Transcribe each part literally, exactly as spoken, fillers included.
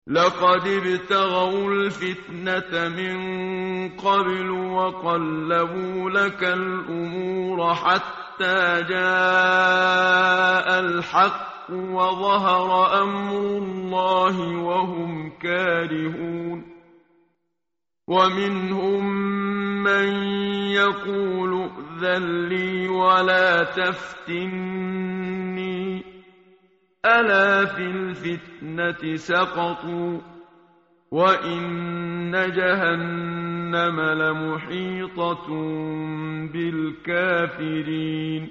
لقد ابتغوا الفتنة من قبل وقلبوا لك الأمور حتى جاء الحق وظهر أمر الله وهم كارهون ومنهم من يقول ائذن لي ولا تفتني ألا في الفتنة سقطوا وإن جهنم لمحيطة بالكافرين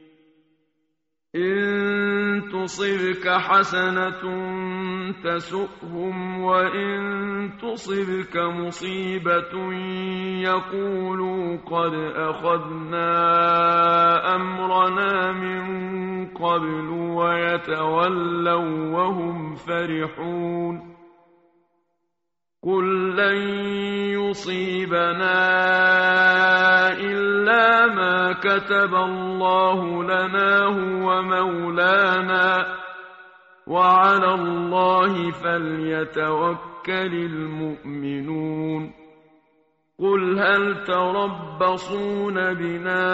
إن تصبك حسنة تسؤهم وإن تصبك مصيبة يقولوا قد أخذنا أمرنا من قبل ويتولوا وهم فرحون قل لن يصيبنا إلا ما كتب الله لنا هو مولانا وعلى الله فليتوكل المؤمنون قل هل تربصون بنا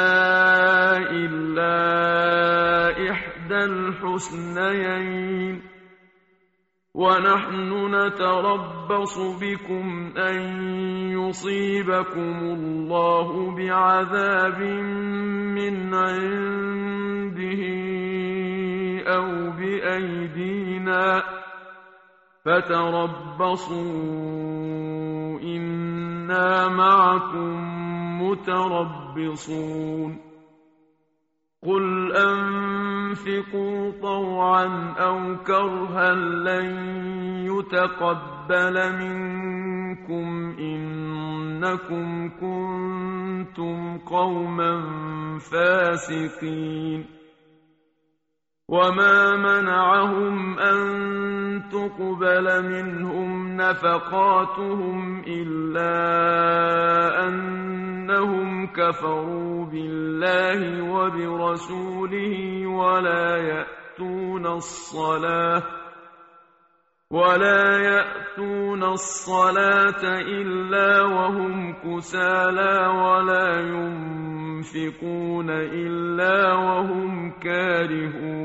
إلا إحدى الحسنيين ونحن نتربص بكم أن يصيبكم الله بعذاب من عنده أو بأيدينا فتربصوا إنا معكم متربصون قل أنفقوا طوعا أو كرها لن يتقبل منكم إنكم كنتم قوما فاسقين وما منعهم أن تقبل منهم نفقاتهم إلا أنهم كفروا بالله وبرسوله ولا يأتون الصلاة ولا يأتون الصلاة إلا وهم كسالى ولا ينفقون إلا وهم كارهون